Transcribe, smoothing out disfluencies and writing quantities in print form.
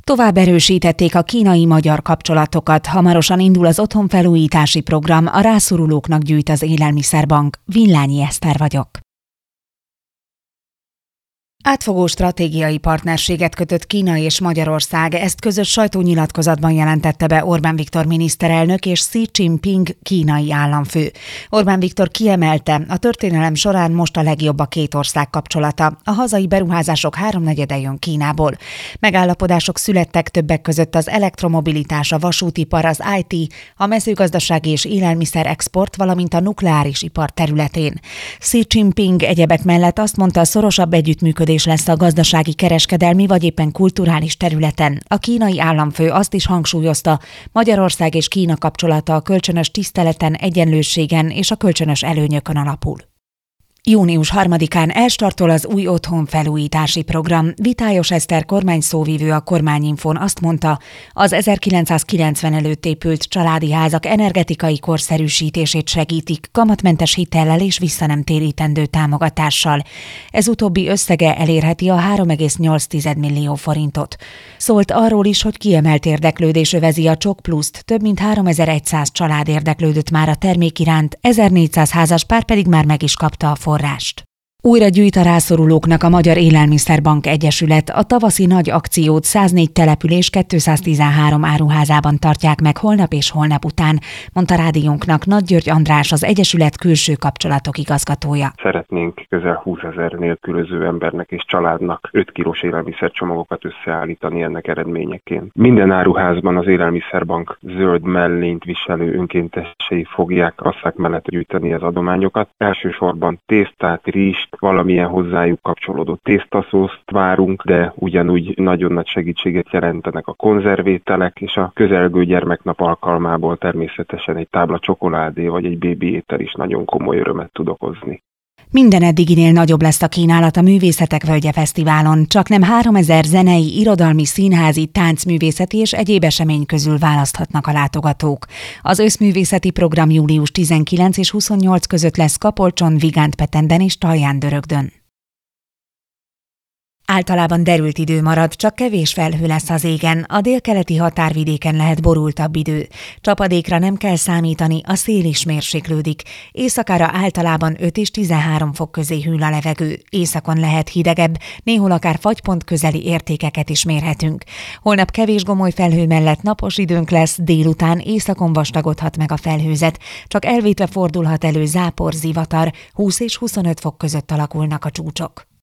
Tovább erősítették a kínai-magyar kapcsolatokat. Hamarosan indul az otthonfelújítási program, a rászorulóknak gyűjt az Élelmiszerbank. Villányi Eszter vagyok. Átfogó stratégiai partnerséget kötött Kína és Magyarország, ezt közös sajtónyilatkozatban jelentette be Orbán Viktor miniszterelnök és Xi Jinping kínai államfő. Orbán Viktor kiemelte, a történelem során most a legjobb a két ország kapcsolata. A hazai beruházások háromnegyede jön Kínából. Megállapodások születtek többek között az elektromobilitás, a vasútipar, az IT, a mezőgazdasági és élelmiszer export, valamint a nukleáris ipar területén. Xi Jinping egyebek mellett azt mondta, szorosabb együttműködés lesz a gazdasági, kereskedelmi vagy éppen kulturális területen. A kínai államfő azt is hangsúlyozta, Magyarország és Kína kapcsolata a kölcsönös tiszteleten, egyenlőségen és a kölcsönös előnyökön alapul. Június 3-án elstartol az új otthonfelújítási program. Vitályos Eszter kormányszóvivő a Kormányinfón azt mondta, az 1990 előtt épült családi házak energetikai korszerűsítését segítik kamatmentes hitellel és visszanemtérítendő támogatással. Ez utóbbi összege elérheti a 3,8 millió forintot. Szólt arról is, hogy kiemelt érdeklődés övezi a Csok Pluszt, több mint 3100 család érdeklődött már a termék iránt, 1400 házaspár pedig már meg is kapta a forrást. Újra gyűjt a rászorulóknak a Magyar Élelmiszerbank Egyesület. A tavaszi nagy akciót 104 település 213 áruházában tartják meg holnap és holnap után, mondta rádiónknak Nagy György András, az Egyesület külső kapcsolatok igazgatója. Szeretnénk közel 20 000 nélkülöző embernek és családnak 5 kilós élelmiszercsomagokat összeállítani ennek eredményeként. Minden áruházban az Élelmiszerbank zöld mellényt viselő önkéntesei fogják kasszák mellett gyűjteni az adományokat. Elsősorban tésztát, rizst, valamilyen hozzájuk kapcsolódó tésztaszószt várunk, de ugyanúgy nagyon nagy segítséget jelentenek a konzervételek, és a közelgő gyermeknap alkalmából természetesen egy tábla csokoládé vagy egy bébi étel is nagyon komoly örömet tud okozni. Minden eddiginél nagyobb lesz a kínálat a Művészetek Völgye Fesztiválon. Csaknem 3000 zenei, irodalmi, színházi, táncművészeti és egyéb esemény közül választhatnak a látogatók. Az összművészeti program július 19 és 28 között lesz Kapolcson, Vigántpetenden és Talján-Dörögdön. Általában derült idő marad, csak kevés felhő lesz az égen, a délkeleti határvidéken lehet borultabb idő. Csapadékra nem kell számítani, a szél is mérséklődik. Éjszakára általában 5 és 13 fok közé hűl a levegő. Északon lehet hidegebb, néhol akár fagypont közeli értékeket is mérhetünk. Holnap kevés gomoly felhő mellett napos időnk lesz, délután északon vastagodhat meg a felhőzet. Csak elvétve fordulhat elő zápor, zivatar, 20 és 25 fok között alakulnak a csúcsok.